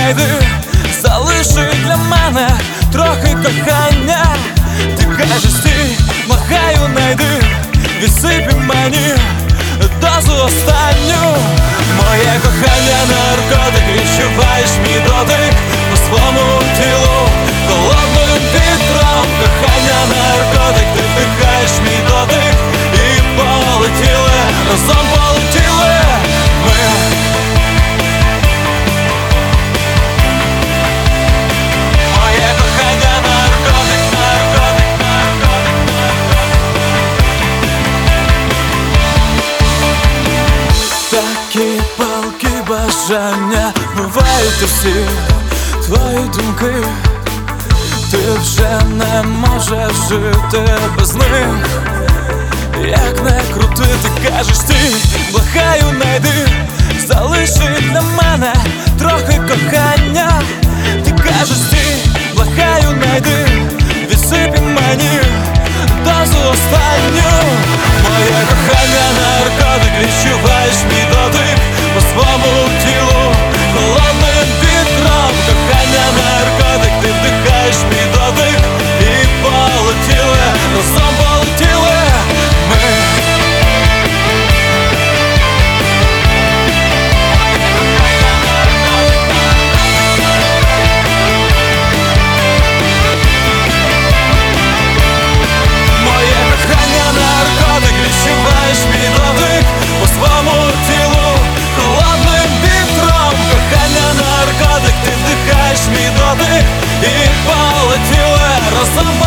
найди, залиши для мене трохи кохання. Ти кажеш, стій, благаю, найди, відсипі мені дозу останню. Моє кохання наркотик, відчуваєш мій дотик по своєму тілу холодним вітром. Кохання наркотик, ти вдихаєш мій дотик і полетіли, разом полетіли ми. Моє кохання наркотик, наркотик, наркотик, наркотик. Такі палкі бажання вбивають усі твої думки. Ти вже не можеш жити без них. Як не крути, ти кажеш, ти, благаю, найди, залиши для мене трохи кохання. Ти кажеш, ти, благаю, найди, відсипі мені дозу останню. Моє кохання наркотик, відчуваєш мій дотик по своєму тілу холодним вітром. Кохання наркотик, ти вдихаєш мій дотик і полетіли, разом полетіли ми. Моє кохання наркотик, відчуваєш мій дотик по своєму тілу холодним вітром. Кохання наркотик, ти вдихаєш мій дотик і полетіли, разом